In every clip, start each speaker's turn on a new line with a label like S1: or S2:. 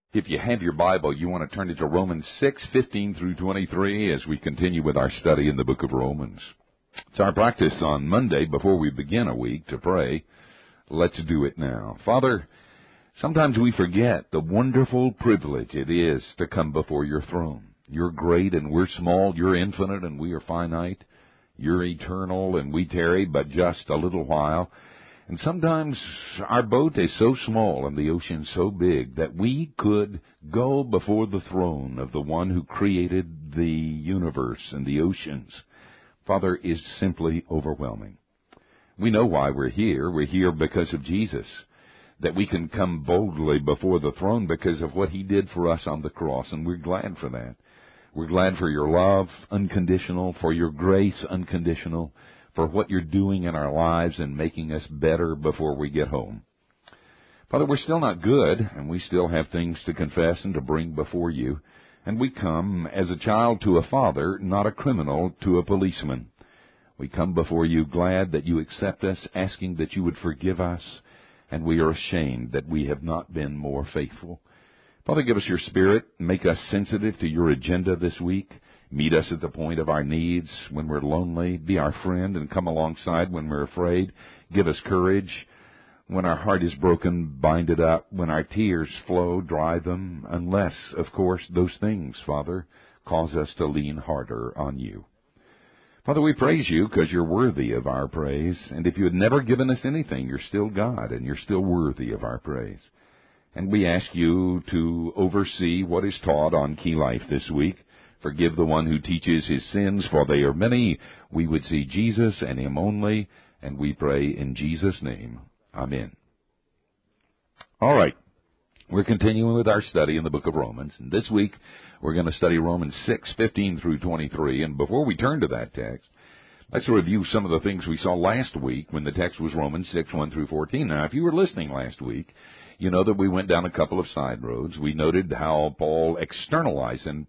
S1: If you have your Bible, you want to turn it to Romans 6:15 through 23 as we continue with our study in the book of Romans. It's our practice on Monday before we begin a week to pray. Let's do it now. Father, sometimes we forget the wonderful privilege it is to come before your throne. You're great and we're small. You're infinite and we are finite. You're eternal and we tarry but just a little while. And sometimes our boat is so small and the ocean so big that we could go before the throne of the one who created the universe and the oceans. Father, is simply overwhelming. We know why we're here. We're here because of Jesus, that we can come boldly before the throne because of what he did for us on the cross, and we're glad for that. We're glad for your love, unconditional, for your grace, unconditional, for what you're doing in our lives and making us better before we get home. Father, we're still not good, and we still have things to confess and to bring before you. And we come as a child to a father, not a criminal to a policeman. We come before you glad that you accept us, asking that you would forgive us, and we are ashamed that we have not been more faithful. Father, give us your Spirit. Make us sensitive to your agenda this week. Meet us at the point of our needs when we're lonely. Be our friend and come alongside when we're afraid. Give us courage. When our heart is broken, bind it up. When our tears flow, dry them. Unless, of course, those things, Father, cause us to lean harder on you. Father, we praise you because you're worthy of our praise. And if you had never given us anything, you're still God and you're still worthy of our praise. And we ask you to oversee what is taught on Key Life this week. Forgive the one who teaches his sins, for they are many. We would see Jesus and him only, and we pray in Jesus' name. Amen. All right. We're continuing with our study in the book of Romans. And this week, we're going to study Romans 6:15 through 23. And before we turn to that text, let's review some of the things we saw last week when the text was Romans 6:1 through 14. Now, if you were listening last week, you know that we went down a couple of side roads. We noted how Paul externalizes and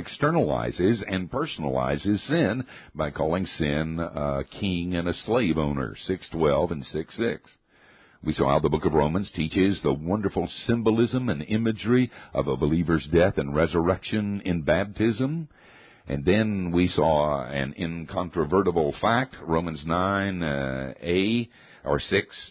S1: personalizes sin by calling sin a king and a slave owner, 6:12 and 6:6. We saw how the book of Romans teaches the wonderful symbolism and imagery of a believer's death and resurrection in baptism. And then we saw an incontrovertible fact, Romans 9a, or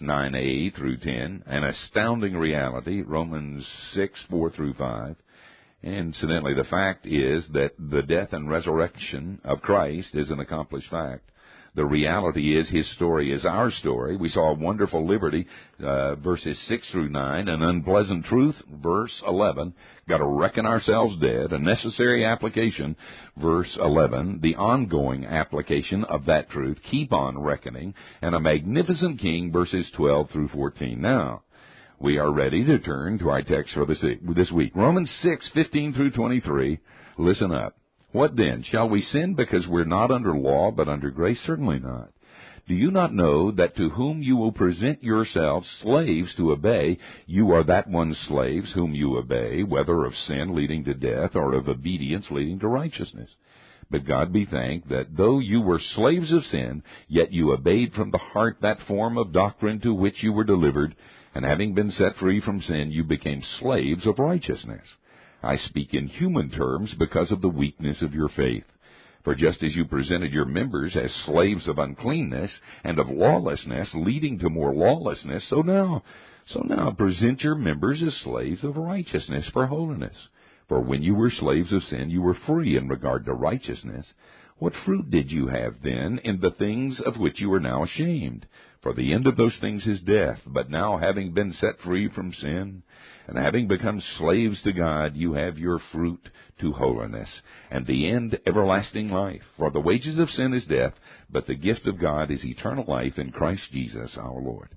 S1: 9a through 10, an astounding reality, Romans 6:4 through 5. Incidentally, the fact is that the death and resurrection of Christ is an accomplished fact. The reality is his story is our story. We saw a wonderful liberty, verses 6 through 9, an unpleasant truth, verse 11. Got to reckon ourselves dead, a necessary application, verse 11. The ongoing application of that truth, keep on reckoning, and a magnificent king, verses 12 through 14. Now, we are ready to turn to our text for this week. Romans 6:15 through 23. Listen up. What then? Shall we sin because we're not under law, but under grace? Certainly not. Do you not know that to whom you will present yourselves slaves to obey, you are that one's slaves whom you obey, whether of sin leading to death or of obedience leading to righteousness? But God be thanked that though you were slaves of sin, yet you obeyed from the heart that form of doctrine to which you were delivered, and having been set free from sin, you became slaves of righteousness. I speak in human terms because of the weakness of your faith. For just as you presented your members as slaves of uncleanness and of lawlessness, leading to more lawlessness, so now present your members as slaves of righteousness for holiness. For when you were slaves of sin, you were free in regard to righteousness. What fruit did you have then in the things of which you are now ashamed? For the end of those things is death. But now, having been set free from sin, and having become slaves to God, you have your fruit to holiness, and the end everlasting life. For the wages of sin is death, but the gift of God is eternal life in Christ Jesus our Lord.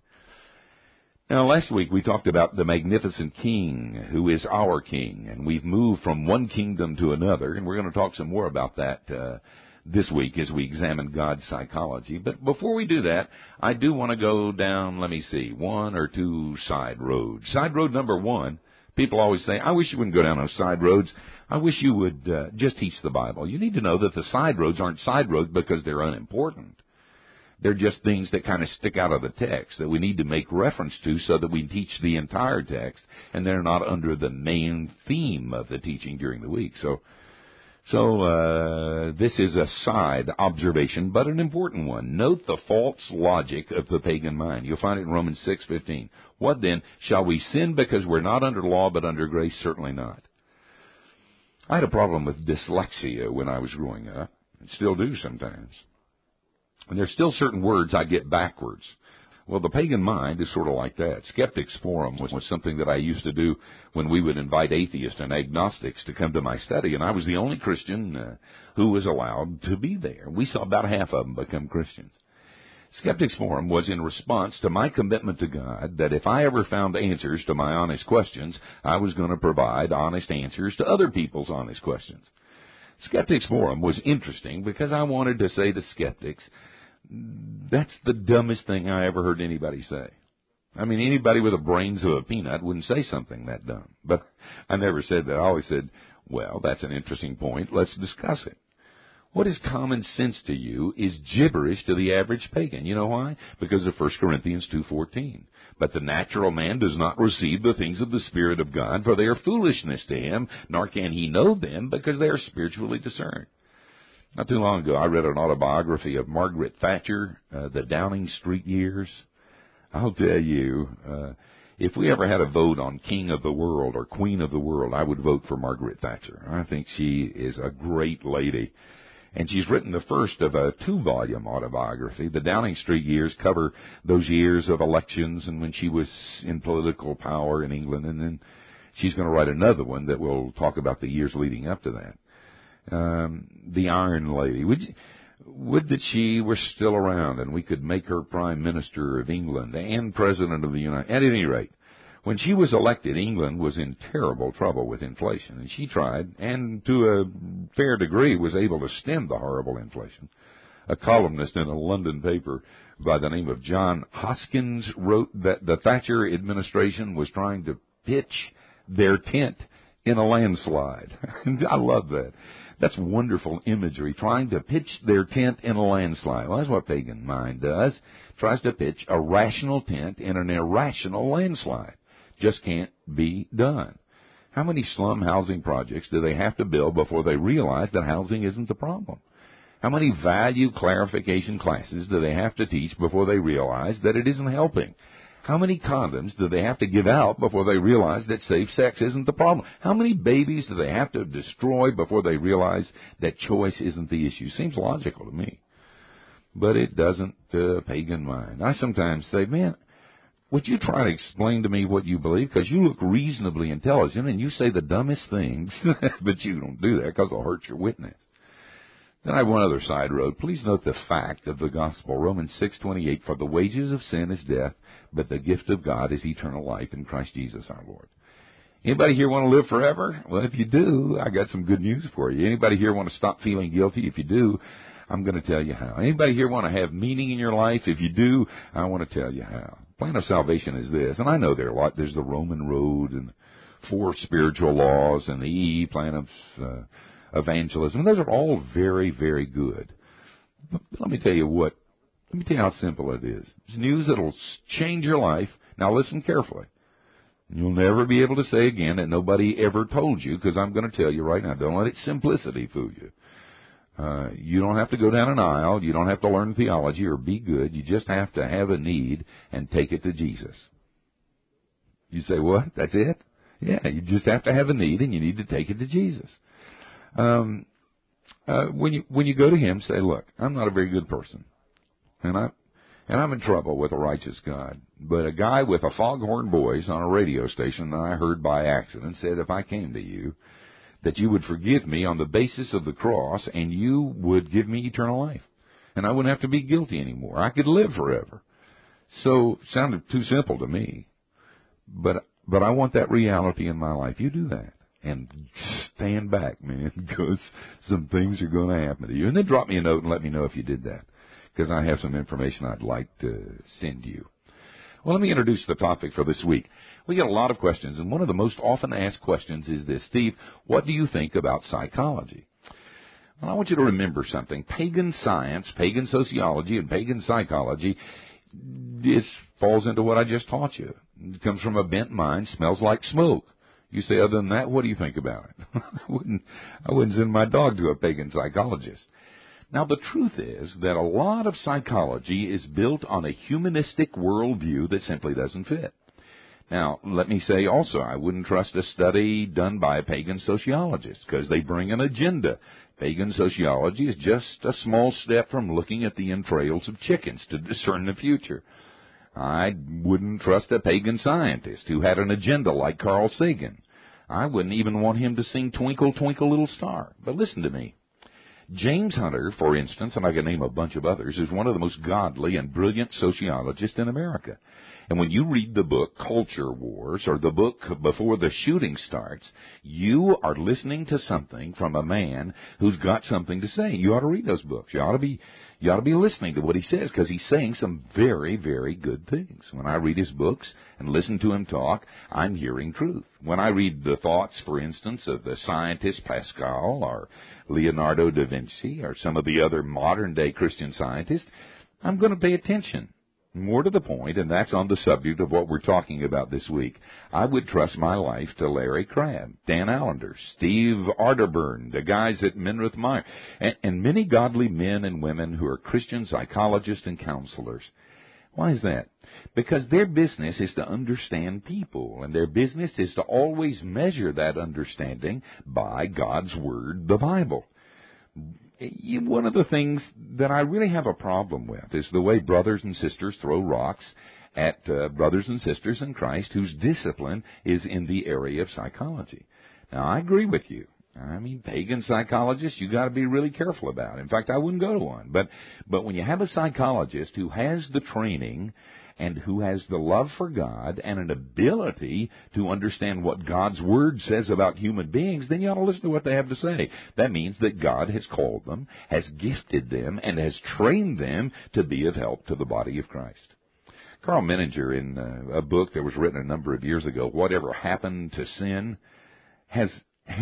S1: Now, last week we talked about the magnificent King who is our King, and we've moved from one kingdom to another, and we're going to talk some more about that this week as we examine God's psychology. But before we do that, I do want to go down, one or two side roads. Side road number one, people always say, I wish you wouldn't go down those side roads. I wish you would just teach the Bible. You need to know that the side roads aren't side roads because they're unimportant. They're just things that kind of stick out of the text that we need to make reference to so that we teach the entire text, and they're not under the main theme of the teaching during the week. So this is a side observation, but an important one. Note the false logic of the pagan mind. You'll find it in Romans 6:15. What then? Shall we sin because we're not under law but under grace? Certainly not. I had a problem with dyslexia when I was growing up, and still do sometimes. And there's still certain words I get backwards. Well, the pagan mind is sort of like that. Skeptics Forum was something that I used to do when we would invite atheists and agnostics to come to my study, and I was the only Christian who was allowed to be there. We saw about half of them become Christians. Skeptics Forum was in response to my commitment to God that if I ever found answers to my honest questions, I was going to provide honest answers to other people's honest questions. Skeptics Forum was interesting because I wanted to say to skeptics, that's the dumbest thing I ever heard anybody say. I mean, anybody with the brains of a peanut wouldn't say something that dumb. But I never said that. I always said, well, that's an interesting point. Let's discuss it. What is common sense to you is gibberish to the average pagan. You know why? Because of 1 Corinthians 2:14. But the natural man does not receive the things of the Spirit of God, for they are foolishness to him, nor can he know them, because they are spiritually discerned. Not too long ago, I read an autobiography of Margaret Thatcher, the Downing Street years. I'll tell you, if we ever had a vote on King of the World or Queen of the World, I would vote for Margaret Thatcher. I think she is a great lady. And she's written the first of a 2-volume autobiography. The Downing Street years cover those years of elections and when she was in political power in England. And then she's going to write another one that will talk about the years leading up to that. The Iron Lady. Would that she were still around and we could make her Prime Minister of England and President of the United States. At any rate, when she was elected, England was in terrible trouble with inflation, and she tried, and to a fair degree was able to stem the horrible inflation. A columnist in a London paper by the name of John Hoskins wrote that the Thatcher administration was trying to pitch their tent in a landslide. I love that. That's wonderful imagery, trying to pitch their tent in a landslide. Well, that's what pagan mind does. Tries to pitch a rational tent in an irrational landslide. Just can't be done. How many slum housing projects do they have to build before they realize that housing isn't the problem? How many value clarification classes do they have to teach before they realize that it isn't helping? How many condoms do they have to give out before they realize that safe sex isn't the problem? How many babies do they have to destroy before they realize that choice isn't the issue? Seems logical to me. But it doesn't pagan mind. I sometimes say, man, would you try to explain to me what you believe? Because you look reasonably intelligent and you say the dumbest things, but you don't do that because it'll hurt your witness. Then I have one other side road. Please note the fact of the gospel. Romans 6:28, for the wages of sin is death, but the gift of God is eternal life in Christ Jesus our Lord. Anybody here want to live forever? Well, if you do, I got some good news for you. Anybody here want to stop feeling guilty? If you do, I'm going to tell you how. Anybody here want to have meaning in your life? If you do, I want to tell you how. Plan of salvation is this, and I know there are a lot. There's the Roman road and 4 spiritual laws and the EE plan of evangelism. And those are all very, very good. But let me tell you how simple it is. It's news that will change your life. Now listen carefully. You'll never be able to say again that nobody ever told you, because I'm going to tell you right now, don't let its simplicity fool you. You don't have to go down an aisle. You don't have to learn theology or be good. You just have to have a need and take it to Jesus. You say, what? That's it? Yeah, you just have to have a need and you need to take it to Jesus. When you go to Him, say, look, I'm not a very good person. And I'm in trouble with a righteous God. But a guy with a foghorn voice on a radio station that I heard by accident said, if I came to you, that you would forgive me on the basis of the cross and you would give me eternal life. And I wouldn't have to be guilty anymore. I could live forever. So it sounded too simple to me. But I want that reality in my life. You do that. And stand back, man, because some things are going to happen to you. And then drop me a note and let me know if you did that, because I have some information I'd like to send you. Well, let me introduce the topic for this week. We get a lot of questions, and one of the most often asked questions is this: Steve, what do you think about psychology? Well, I want you to remember something. Pagan science, pagan sociology, and pagan psychology, this falls into what I just taught you. It comes from a bent mind, smells like smoke. You say, other than that, what do you think about it? I wouldn't send my dog to a pagan psychologist. Now, the truth is that a lot of psychology is built on a humanistic worldview that simply doesn't fit. Now, let me say also, I wouldn't trust a study done by a pagan sociologist because they bring an agenda. Pagan sociology is just a small step from looking at the entrails of chickens to discern the future. I wouldn't trust a pagan scientist who had an agenda like Carl Sagan. I wouldn't even want him to sing Twinkle, Twinkle, Little Star. But listen to me. James Hunter, for instance, and I can name a bunch of others, is one of the most godly and brilliant sociologists in America. And when you read the book Culture Wars, or the book Before the Shooting Starts, you are listening to something from a man who's got something to say. You ought to read those books. You ought to be listening to what he says, because he's saying some very, very good things. When I read his books and listen to him talk, I'm hearing truth. When I read the thoughts, for instance, of the scientist Pascal or Leonardo da Vinci or some of the other modern-day Christian scientists, I'm going to pay attention. More to the point, and that's on the subject of what we're talking about this week, I would trust my life to Larry Crabb, Dan Allender, Steve Arterburn, the guys at Minirth Meyer, and many godly men and women who are Christian psychologists and counselors. Why is that? Because their business is to understand people, and their business is to always measure that understanding by God's Word, the Bible. One of the things that I really have a problem with is the way brothers and sisters throw rocks at brothers and sisters in Christ whose discipline is in the area of psychology. Now, I agree with you. I mean, pagan psychologists, you got to be really careful about. In fact, I wouldn't go to one. But when you have a psychologist who has the training and who has the love for God and an ability to understand what God's Word says about human beings, then you ought to listen to what they have to say. That means that God has called them, has gifted them, and has trained them to be of help to the body of Christ. Carl Menninger, in a book that was written a number of years ago, Whatever Happened to Sin, has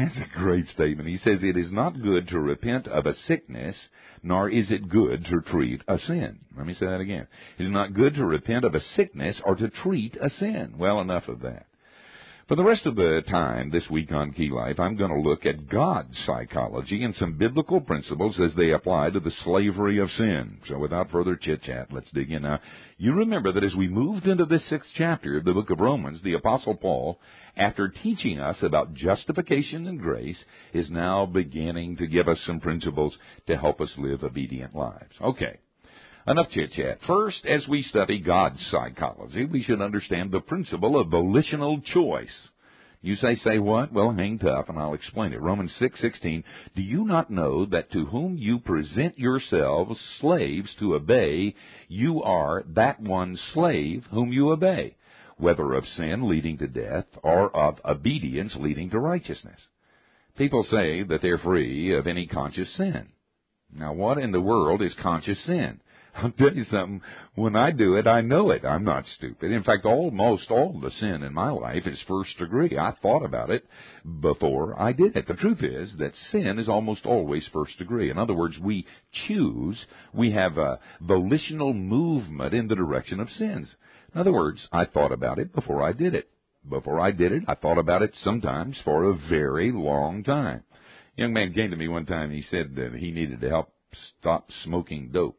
S1: a great statement. He says, it is not good to repent of a sickness, nor is it good to treat a sin. Let me say that again. It is not good to repent of a sickness or to treat a sin. Well, enough of that. For the rest of the time this week on Key Life, I'm going to look at God's psychology and some biblical principles as they apply to the slavery of sin. So without further chit-chat, let's dig in now. You remember that as we moved into this 6th chapter of the book of Romans, the Apostle Paul, after teaching us about justification and grace, is now beginning to give us some principles to help us live obedient lives. Okay. Enough chit-chat. First, as we study God's psychology, we should understand the principle of volitional choice. You say what? Well, hang tough, and I'll explain it. Romans 6:16, do you not know that to whom you present yourselves slaves to obey, you are that one slave whom you obey, whether of sin leading to death or of obedience leading to righteousness? People say that they're free of any conscious sin. Now, what in the world is conscious sin? I'll tell you something, when I do it, I know it. I'm not stupid. In fact, almost all the sin in my life is first degree. I thought about it before I did it. The truth is that sin is almost always first degree. In other words, we choose, we have a volitional movement in the direction of sins. In other words, I thought about it before I did it. Before I did it, I thought about it sometimes for a very long time. A young man came to me one time, he said that he needed to help stop smoking dope.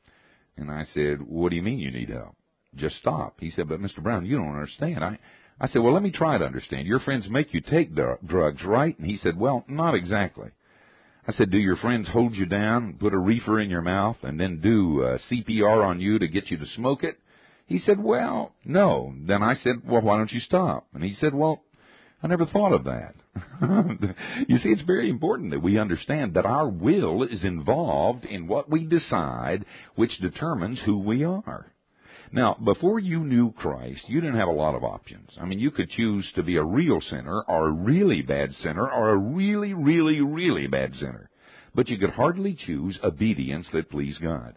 S1: And I said, what do you mean you need help? Just stop. He said, but Mr. Brown, you don't understand. I said, well, let me try to understand. Your friends make you take drugs, right? And he said, well, not exactly. I said, do your friends hold you down, put a reefer in your mouth, and then do CPR on you to get you to smoke it? He said, well, no. Then I said, well, why don't you stop? And he said, well, I never thought of that. You see, it's very important that we understand that our will is involved in what we decide, which determines who we are. Now, before you knew Christ, you didn't have a lot of options. I mean, you could choose to be a real sinner or a really bad sinner or a really, really, really bad sinner. But you could hardly choose obedience that pleased God.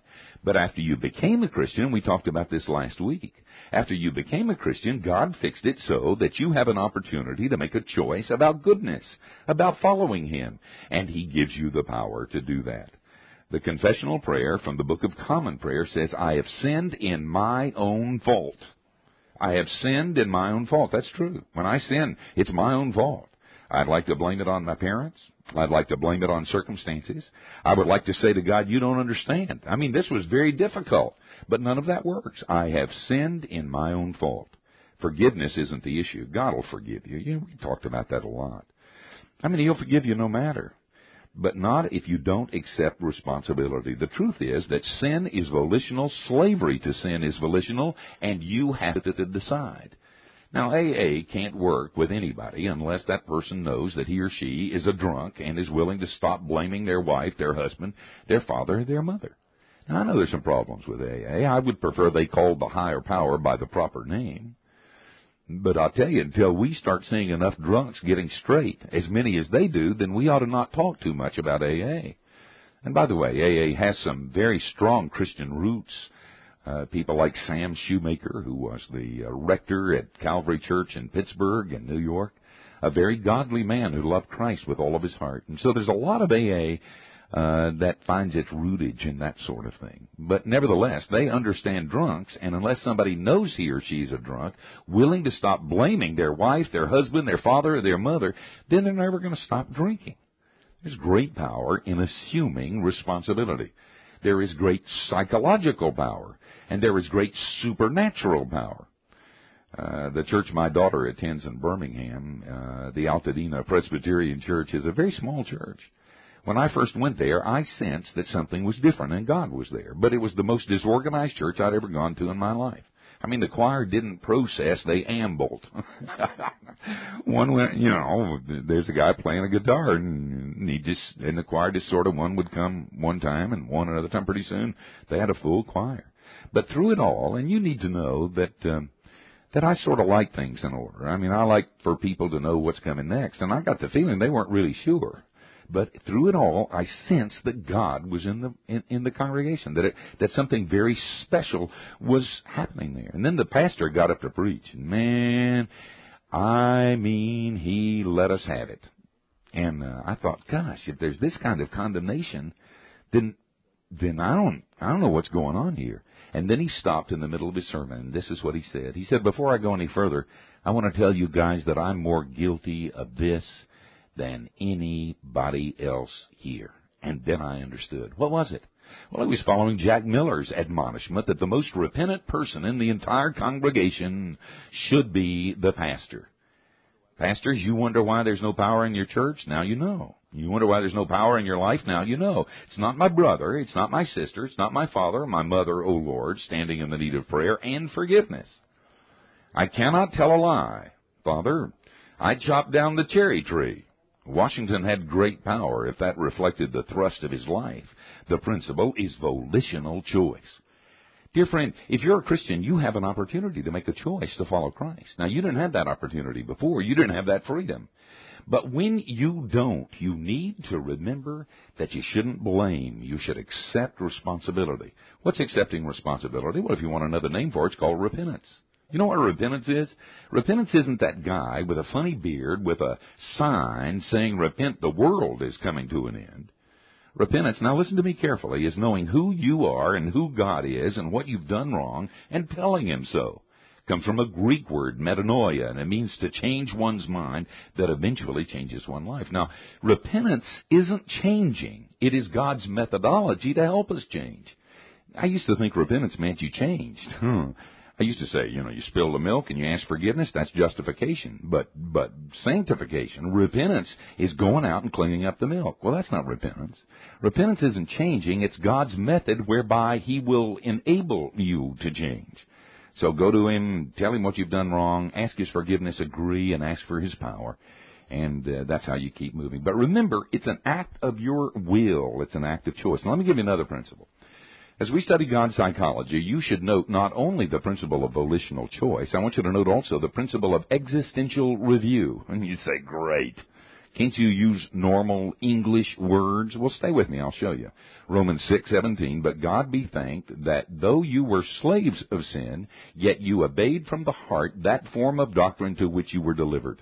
S1: But after you became a Christian, we talked about this last week, after you became a Christian, God fixed it so that you have an opportunity to make a choice about goodness, about following Him, and He gives you the power to do that. The confessional prayer from the Book of Common Prayer says, I have sinned in my own fault. I have sinned in my own fault. That's true. When I sin, it's my own fault. I'd like to blame it on my parents. I'd like to blame it on circumstances. I would like to say to God, you don't understand. I mean, this was very difficult, but none of that works. I have sinned in my own fault. Forgiveness isn't the issue. God will forgive you. We talked about that a lot. I mean, He'll forgive you no matter, but not if you don't accept responsibility. The truth is that sin is volitional, slavery to sin is volitional, and you have to decide. Now, AA can't work with anybody unless that person knows that he or she is a drunk and is willing to stop blaming their wife, their husband, their father, their mother. Now, I know there's some problems with AA. I would prefer they called the higher power by the proper name. But I'll tell you, until we start seeing enough drunks getting straight, as many as they do, then we ought to not talk too much about AA. And by the way, AA has some very strong Christian roots. People like Sam Shoemaker, who was the rector at Calvary Church in Pittsburgh and New York, a very godly man who loved Christ with all of his heart. And so there's a lot of AA that finds its rootage in that sort of thing. But nevertheless, they understand drunks, and unless somebody knows he or she is a drunk, willing to stop blaming their wife, their husband, their father, or their mother, then they're never going to stop drinking. There's great power in assuming responsibility. There is great psychological power, and there is great supernatural power. The church my daughter attends in Birmingham, the Altadena Presbyterian Church, is a very small church. When I first went there, I sensed that something was different, and God was there. But it was the most disorganized church I'd ever gone to in my life. I mean, the choir didn't process, they ambled. One went, there's a guy playing a guitar, and the choir just sort of, one would come one time and one another time. Pretty soon, they had a full choir. But through it all, and you need to know that I sort of like things in order. I mean, I like for people to know what's coming next, and I got the feeling they weren't really sure. But through it all, I sensed that God was in the congregation, that something very special was happening there. And then the pastor got up to preach. Man, he let us have it. And I thought, gosh, if there's this kind of condemnation, then I don't know what's going on here. And then he stopped in the middle of his sermon, and this is what he said. He said, before I go any further, I want to tell you guys that I'm more guilty of this than anybody else here. And then I understood. What was it? Well, it was following Jack Miller's admonishment that the most repentant person in the entire congregation should be the pastor. Pastors, you wonder why there's no power in your church? Now you know. You wonder why there's no power in your life? Now you know. It's not my brother, it's not my sister, it's not my father or my mother, O Lord, standing in the need of prayer and forgiveness. I cannot tell a lie. Father, I chopped down the cherry tree. Washington had great power if that reflected the thrust of his life. The principle is volitional choice. Dear friend, if you're a Christian, you have an opportunity to make a choice to follow Christ. Now, you didn't have that opportunity before. You didn't have that freedom. But when you don't, you need to remember that you shouldn't blame. You should accept responsibility. What's accepting responsibility? Well, if you want another name for it, it's called repentance. You know what repentance is? Repentance isn't that guy with a funny beard with a sign saying, repent, the world is coming to an end. Repentance, now listen to me carefully, is knowing who you are and who God is and what you've done wrong and telling Him so. It comes from a Greek word, metanoia, and it means to change one's mind that eventually changes one's life. Now, repentance isn't changing. It is God's methodology to help us change. I used to think repentance meant you changed. I used to say, you spill the milk and you ask forgiveness, that's justification. But sanctification, repentance, is going out and cleaning up the milk. Well, that's not repentance. Repentance isn't changing. It's God's method whereby He will enable you to change. So go to Him, tell Him what you've done wrong, ask His forgiveness, agree, and ask for His power. And that's how you keep moving. But remember, it's an act of your will. It's an act of choice. Now, let me give you another principle. As we study God's psychology, you should note not only the principle of volitional choice, I want you to note also the principle of existential review. And you say, great. Can't you use normal English words? Well, stay with me. I'll show you. Romans 6:17, but God be thanked that though you were slaves of sin, yet you obeyed from the heart that form of doctrine to which you were delivered.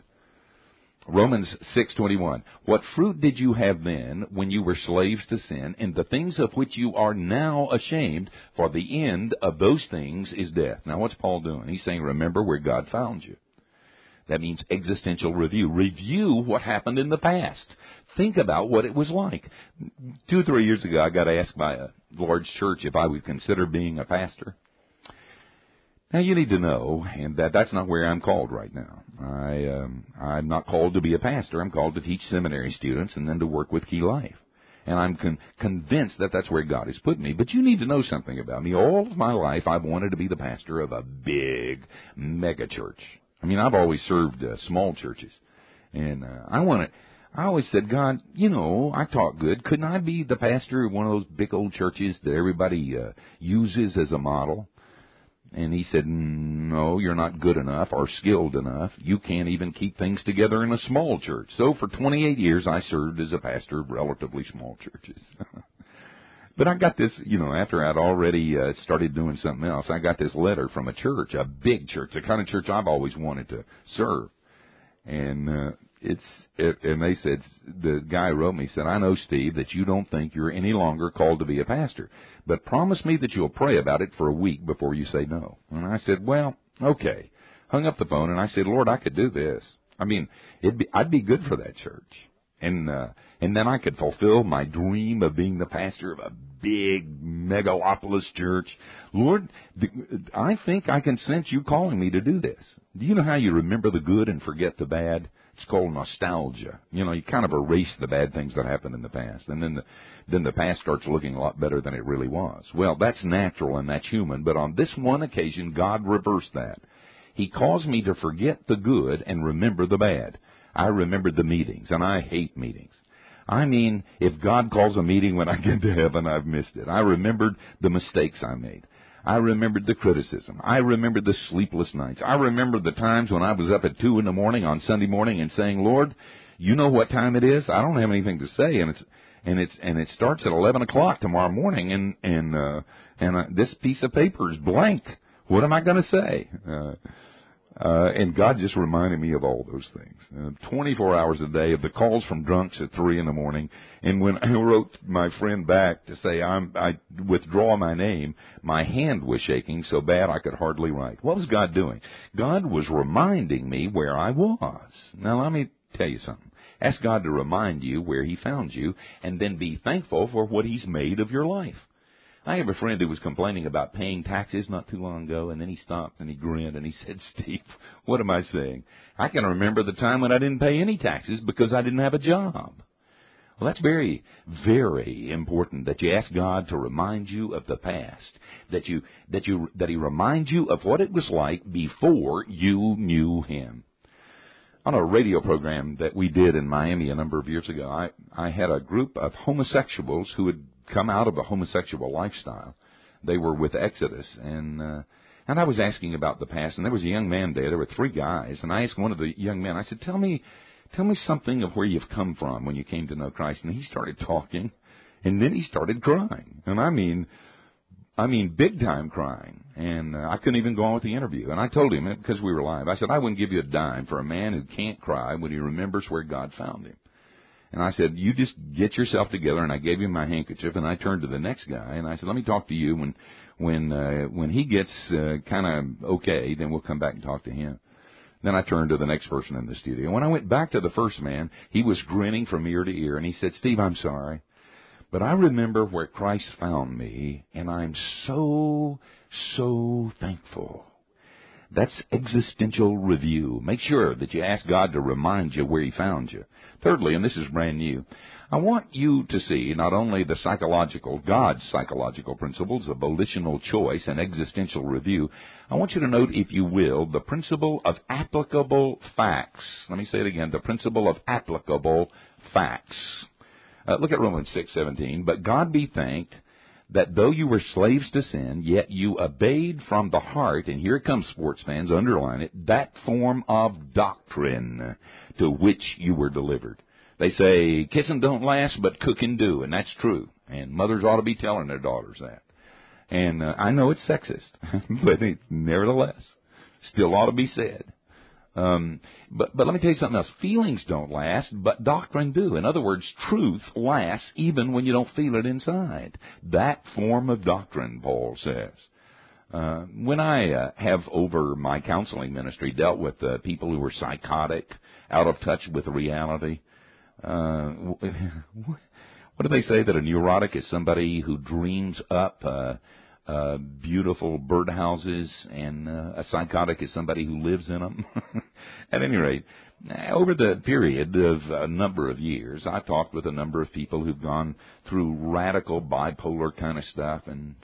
S1: Romans 6:21, what fruit did you have then when you were slaves to sin, and the things of which you are now ashamed, for the end of those things is death. Now what's Paul doing? He's saying, remember where God found you. That means existential review. Review what happened in the past. Think about what it was like. 2 or 3 years ago, I got asked by a large church if I would consider being a pastor. Now, you need to know, and that's not where I'm called right now. I'm not called to be a pastor. I'm called to teach seminary students and then to work with Key Life. And I'm convinced that that's where God has put me. But you need to know something about me. All of my life, I've wanted to be the pastor of a big mega church. I mean, I've always served small churches. And I always said, God, I talk good. Couldn't I be the pastor of one of those big old churches that everybody uses as a model? And he said, no, you're not good enough or skilled enough. You can't even keep things together in a small church. So for 28 years, I served as a pastor of relatively small churches. But I got this, after I'd already started doing something else, I got this letter from a church, a big church, the kind of church I've always wanted to serve. And and they said, the guy wrote me, said, I know, Steve, that you don't think you're any longer called to be a pastor, but promise me that you'll pray about it for a week before you say no. And I said, well, okay. Hung up the phone, and I said, Lord, I could do this. I mean, I'd be good for that church. And then I could fulfill my dream of being the pastor of a big megalopolis church. Lord, I think I can sense you calling me to do this. Do you know how you remember the good and forget the bad? It's called nostalgia. You kind of erase the bad things that happened in the past, and then the past starts looking a lot better than it really was. Well, that's natural and that's human, but on this one occasion, God reversed that. He caused me to forget the good and remember the bad. I remembered the meetings, and I hate meetings. I mean, if God calls a meeting when I get to heaven, I've missed it. I remembered the mistakes I made. I remembered the criticism. I remembered the sleepless nights. I remembered the times when I was up at 2 a.m. on Sunday morning and saying, Lord, you know what time it is? I don't have anything to say, and it starts at 11 o'clock tomorrow morning, and this piece of paper is blank. What am I going to say? And God just reminded me of all those things. 24 hours a day of the calls from drunks at 3 a.m. And when I wrote my friend back to say I withdraw my name, my hand was shaking so bad I could hardly write. What was God doing? God was reminding me where I was. Now let me tell you something. Ask God to remind you where He found you, and then be thankful for what He's made of your life. I have a friend who was complaining about paying taxes not too long ago, and then he stopped and he grinned and he said, Steve, what am I saying? I can remember the time when I didn't pay any taxes because I didn't have a job. Well, that's very, very important that you ask God to remind you of the past, that He reminds you of what it was like before you knew Him. On a radio program that we did in Miami a number of years ago, I had a group of homosexuals who had come out of a homosexual lifestyle. They were with Exodus, and I was asking about the past, and there was a young man there. There were 3 guys, and I asked one of the young men, I said, tell me something of where you've come from when you came to know Christ. And he started talking, and then he started crying. And I mean big time crying. And I couldn't even go on with the interview. And I told him, because we were live, I said, I wouldn't give you a dime for a man who can't cry when he remembers where God found him. And I said, you just get yourself together. And I gave him my handkerchief, and I turned to the next guy, and I said, let me talk to you. When he gets kind of okay, then we'll come back and talk to him. Then I turned to the next person in the studio. When I went back to the first man, he was grinning from ear to ear, and he said, Steve, I'm sorry, but I remember where Christ found me, and I'm so, so thankful. That's existential review. Make sure that you ask God to remind you where He found you. Thirdly, and this is brand new, I want you to see not only the God's psychological principles of volitional choice and existential review, I want you to note, if you will, the principle of applicable facts. Let me say it again, the principle of applicable facts. Look at Romans 6:17. But God be thanked that though you were slaves to sin, yet you obeyed from the heart, and here it comes, sports fans, underline it, that form of doctrine to which you were delivered. They say kissing don't last, but cooking do, and that's true. And mothers ought to be telling their daughters that. And I know it's sexist, but it, nevertheless, still ought to be said. But let me tell you something else. Feelings don't last, but doctrine do. In other words, truth lasts even when you don't feel it inside. That form of doctrine, Paul says. When I have over my counseling ministry dealt with people who are psychotic, out of touch with reality, what do they say, that a neurotic is somebody who dreams up beautiful birdhouses, and a psychotic is somebody who lives in them? At any rate, over the period of a number of years, I've talked with a number of people who've gone through radical bipolar kind of stuff,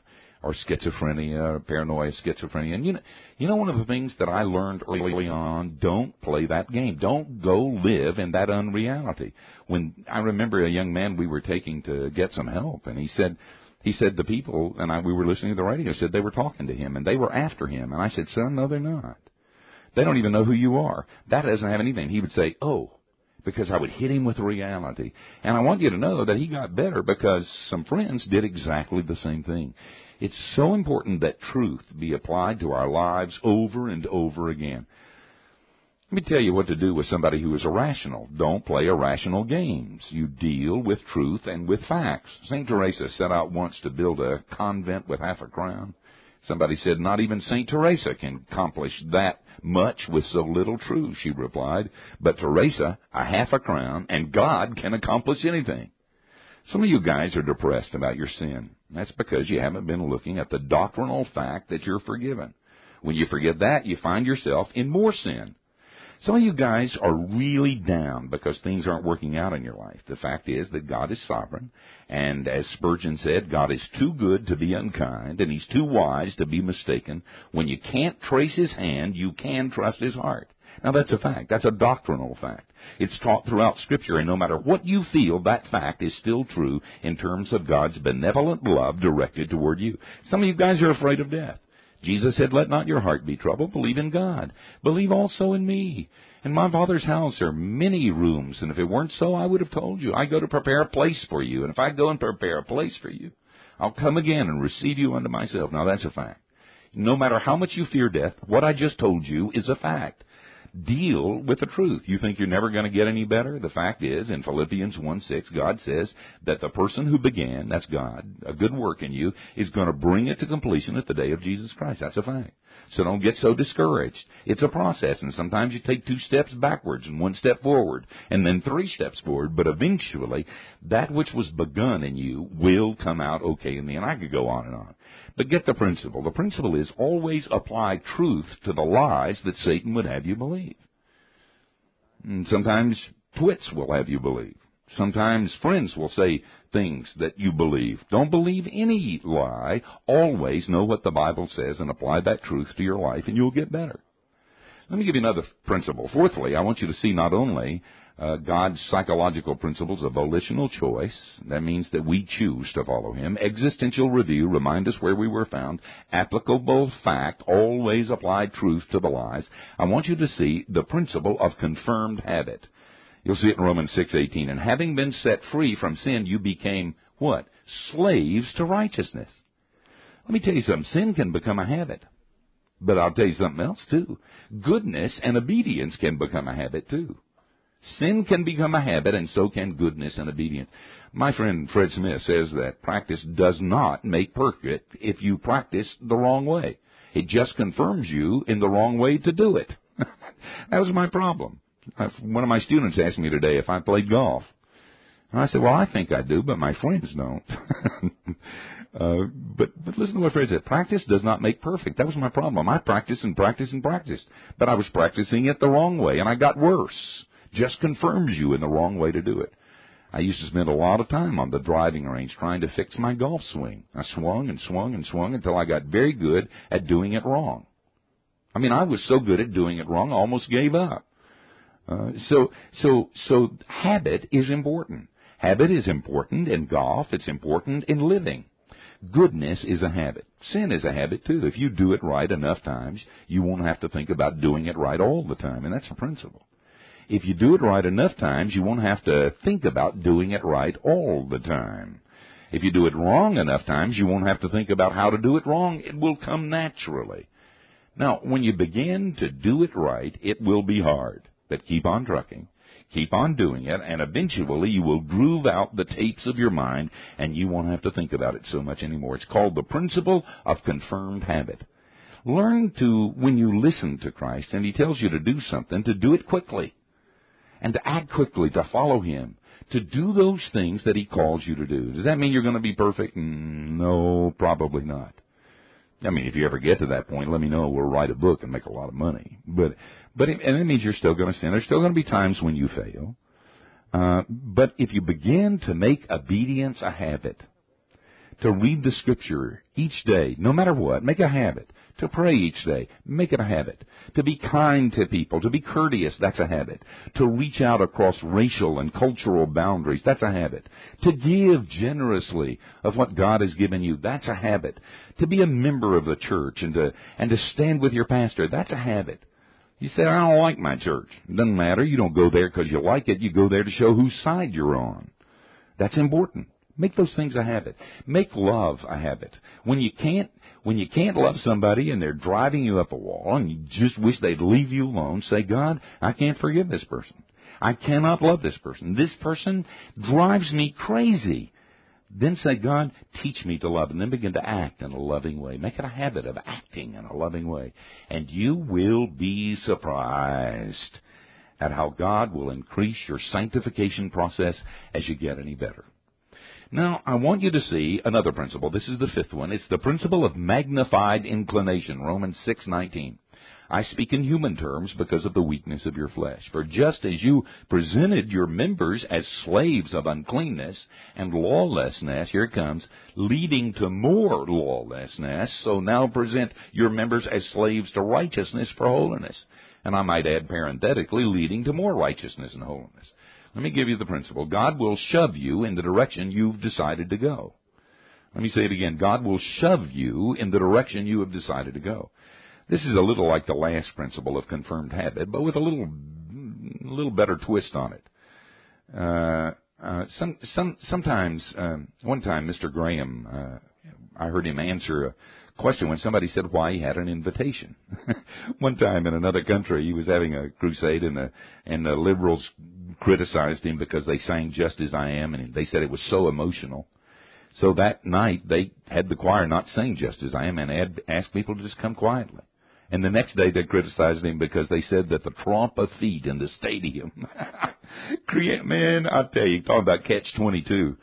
S1: or schizophrenia, paranoia, schizophrenia. And you know one of the things that I learned early on, don't play that game. Don't go live in that unreality. When I remember a young man we were taking to get some help, and he said the people, and we were listening to the radio, said they were talking to him, and they were after him. And I said, son, no, they're not. They don't even know who you are. That doesn't have anything. He would say, oh, because I would hit him with reality. And I want you to know that he got better because some friends did exactly the same thing. It's so important that truth be applied to our lives over and over again. Let me tell you what to do with somebody who is irrational. Don't play irrational games. You deal with truth and with facts. St. Teresa set out once to build a convent with half a crown. Somebody said, not even St. Teresa can accomplish that much with so little truth, she replied. But Teresa, a half a crown, and God can accomplish anything. Some of you guys are depressed about your sin. That's because you haven't been looking at the doctrinal fact that you're forgiven. When you forget that, you find yourself in more sin. Some of you guys are really down because things aren't working out in your life. The fact is that God is sovereign, and as Spurgeon said, God is too good to be unkind, and He's too wise to be mistaken. When you can't trace His hand, you can trust His heart. Now, that's a fact. That's a doctrinal fact. It's taught throughout Scripture, and no matter what you feel, that fact is still true in terms of God's benevolent love directed toward you. Some of you guys are afraid of death. Jesus said, let not your heart be troubled. Believe in God. Believe also in me. In my Father's house are many rooms, and if it weren't so, I would have told you. I go to prepare a place for you, and if I go and prepare a place for you, I'll come again and receive you unto myself. Now, that's a fact. No matter how much you fear death, what I just told you is a fact. Deal with the truth. You think you're never going to get any better? The fact is, in Philippians 1:6, God says that the person who began, that's God, a good work in you, is going to bring it to completion at the day of Jesus Christ. That's a fact. So don't get so discouraged. It's a process, and sometimes you take 2 steps backwards and 1 step forward, and then 3 steps forward, but eventually that which was begun in you will come out okay in the end. I could go on and on. But get the principle. The principle is always apply truth to the lies that Satan would have you believe. And sometimes twits will have you believe. Sometimes friends will say things that you believe. Don't believe any lie. Always know what the Bible says and apply that truth to your life, and you'll get better. Let me give you another principle. Fourthly, I want you to see not only God's psychological principles of volitional choice. That means that we choose to follow Him. Existential review, remind us where we were found. Applicable fact, always apply truth to the lies. I want you to see the principle of confirmed habit. You'll see it in Romans 6:18. And having been set free from sin, you became, what? Slaves to righteousness. Let me tell you something. Sin can become a habit. But I'll tell you something else, too. Goodness and obedience can become a habit, too. Sin can become a habit, and so can goodness and obedience. My friend Fred Smith says that practice does not make perfect if you practice the wrong way. It just confirms you in the wrong way to do it. That was my problem. One of my students asked me today if I played golf. And I said, well, I think I do, but my friends don't. But listen to what Fred said. Practice does not make perfect. That was my problem. I practiced and practiced and practiced. But I was practicing it the wrong way, and I got worse. Just confirms you in the wrong way to do it. I used to spend a lot of time on the driving range trying to fix my golf swing. I swung and swung and swung until I got very good at doing it wrong. I mean, I was so good at doing it wrong, I almost gave up. So habit is important. Habit is important in golf. It's important in living. Goodness is a habit. Sin is a habit, too. If you do it right enough times, you won't have to think about doing it right all the time, and that's a principle. If you do it right enough times, you won't have to think about doing it right all the time. If you do it wrong enough times, you won't have to think about how to do it wrong. It will come naturally. Now, when you begin to do it right, it will be hard. But keep on trucking. Keep on doing it, and eventually you will groove out the tapes of your mind, and you won't have to think about it so much anymore. It's called the principle of confirmed habit. Learn to, when you listen to Christ and He tells you to do something, to do it quickly, and to act quickly, to follow Him, to do those things that He calls you to do. Does that mean you're going to be perfect? No, probably not. I mean, if you ever get to that point, let me know. We'll write a book and make a lot of money. But it means you're still going to sin. There's still going to be times when you fail. But if you begin to make obedience a habit, to read the Scripture each day, no matter what, make a habit. To pray each day, make it a habit. To be kind to people, to be courteous, that's a habit. To reach out across racial and cultural boundaries, that's a habit. To give generously of what God has given you, that's a habit. To be a member of the church and to stand with your pastor, that's a habit. You say, I don't like my church. It doesn't matter. You don't go there because you like it. You go there to show whose side you're on. That's important. Make those things a habit. Make love a habit. When you can't love somebody and they're driving you up a wall and you just wish they'd leave you alone, say, God, I can't forgive this person. I cannot love this person. This person drives me crazy. Then say, God, teach me to love. And then begin to act in a loving way. Make it a habit of acting in a loving way. And you will be surprised at how God will increase your sanctification process as you get any better. Now, I want you to see another principle. This is the fifth one. It's the principle of magnified inclination, Romans 6:19. I speak in human terms because of the weakness of your flesh. For just as you presented your members as slaves of uncleanness and lawlessness, here it comes, leading to more lawlessness, so now present your members as slaves to righteousness for holiness. And I might add parenthetically, leading to more righteousness and holiness. Let me give you the principle. God will shove you in the direction you've decided to go. Let me say it again. God will shove you in the direction you have decided to go. This is a little like the last principle of confirmed habit, but with a little better twist on it. Sometimes, one time, Mr. Graham, I heard him answer a question when somebody said why he had an invitation. One time in another country, he was having a crusade, and the liberals criticized him because they sang Just As I Am, and they said it was so emotional. So that night, they had the choir not sing Just As I Am and asked people to just come quietly. And the next day, they criticized him because they said that the tromp of feet in the stadium. Man, I tell you, talking about catch-22.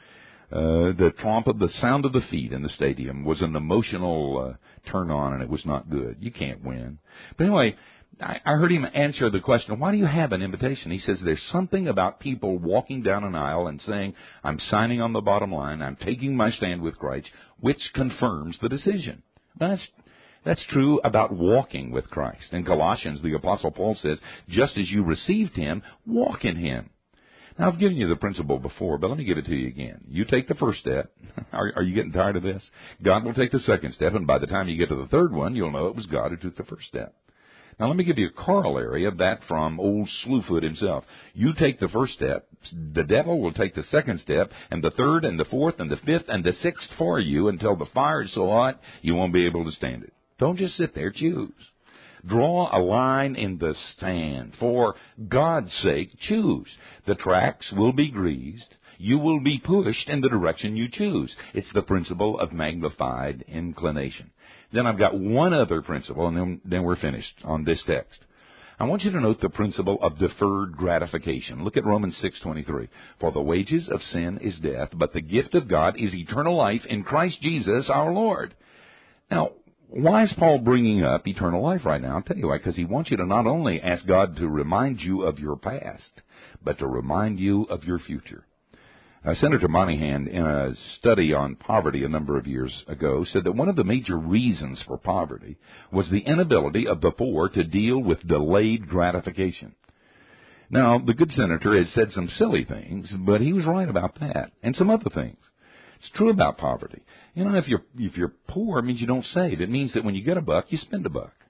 S1: The sound of the feet in the stadium was an emotional turn-on, and it was not good. You can't win. But anyway, I heard him answer the question, why do you have an invitation? He says, there's something about people walking down an aisle and saying, I'm signing on the bottom line, I'm taking my stand with Christ, which confirms the decision. That's true about walking with Christ. In Colossians, the Apostle Paul says, just as you received Him, walk in Him. Now, I've given you the principle before, but let me give it to you again. You take the first step. Are you getting tired of this? God will take the second step, and by the time you get to the third one, you'll know it was God who took the first step. Now, let me give you a corollary of that from old Slewfoot himself. You take the first step, the devil will take the second step, and the third, and the fourth, and the fifth, and the sixth for you until the fire is so hot you won't be able to stand it. Don't just sit there. Choose. Draw a line in the sand. For God's sake, choose. The tracks will be greased. You will be pushed in the direction you choose. It's the principle of magnified inclination. Then I've got one other principle, and then we're finished on this text. I want you to note the principle of deferred gratification. Look at Romans 6:23. For the wages of sin is death, but the gift of God is eternal life in Christ Jesus our Lord. Now, why is Paul bringing up eternal life right now? I'll tell you why. Because he wants you to not only ask God to remind you of your past, but to remind you of your future. Senator Moynihan, in a study on poverty a number of years ago, said that one of the major reasons for poverty was the inability of the poor to deal with delayed gratification. Now, the good senator had said some silly things, but he was right about that, and some other things. It's true about poverty. You know, if you're poor, it means you don't save. It means that when you get a buck, you spend a buck.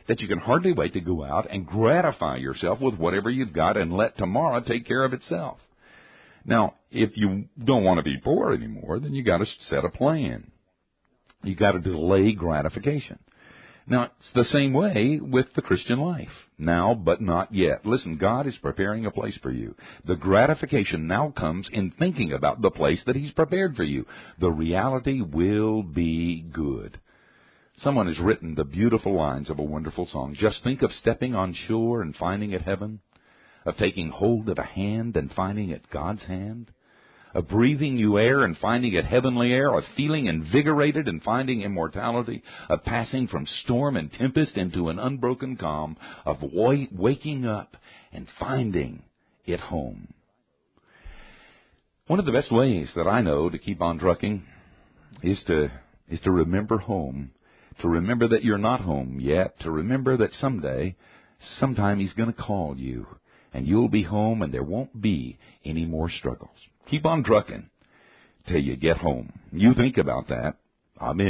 S1: that you can hardly wait to go out and gratify yourself with whatever you've got and let tomorrow take care of itself. Now, if you don't want to be poor anymore, then you got to set a plan. You got to delay gratification. Now, it's the same way with the Christian life. Now, but not yet. Listen, God is preparing a place for you. The gratification now comes in thinking about the place that He's prepared for you. The reality will be good. Someone has written the beautiful lines of a wonderful song. Just think of stepping on shore and finding it heaven, of taking hold of a hand and finding it God's hand, of breathing new air and finding it heavenly air, of feeling invigorated and finding immortality, of passing from storm and tempest into an unbroken calm, of waking up and finding it home. One of the best ways that I know to keep on trucking is to remember home, to remember that you're not home yet, to remember that sometime He's going to call you, and you'll be home and there won't be any more struggles. Keep on trucking till you get home. You think about that. Amen.